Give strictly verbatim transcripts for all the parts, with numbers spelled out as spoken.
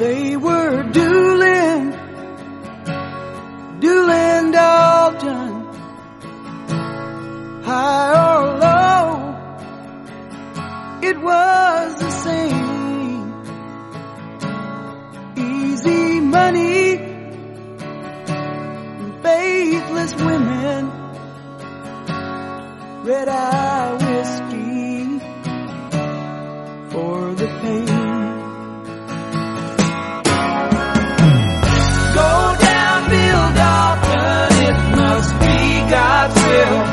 They were dueling, dueling Dalton, high or low, it was the same. Easy money, faithless women, red-eye whiskey for the pain. God's will.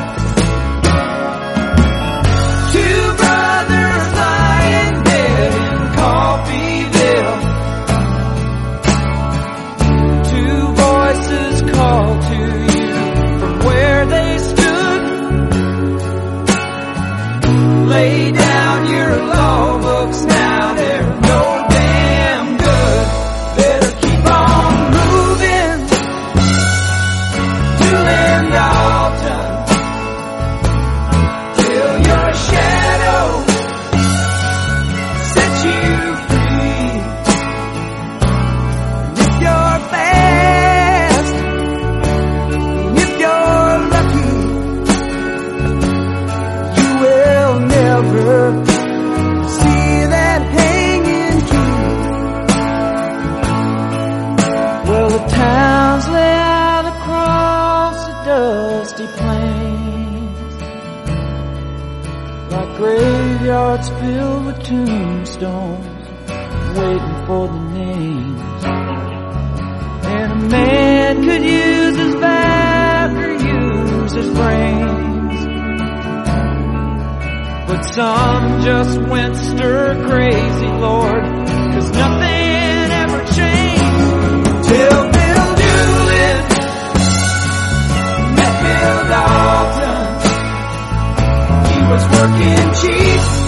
Two brothers lying dead in Coffeeville. Two voices call to you from where they stood. Lay down your law books now, they're no damn good. Better keep on moving. Doing Dalton till your shadow sets you free. And if you're fast, and if you're lucky, you will never see that hanging tree. Well, the towns lay out across dusty plains, like graveyards filled with tombstones, waiting for the names. And a man could use his back or use his brains, but some just went stir crazy, Lord, 'cause nothing ever changed till Bill Doolin Dalton. He was working cheap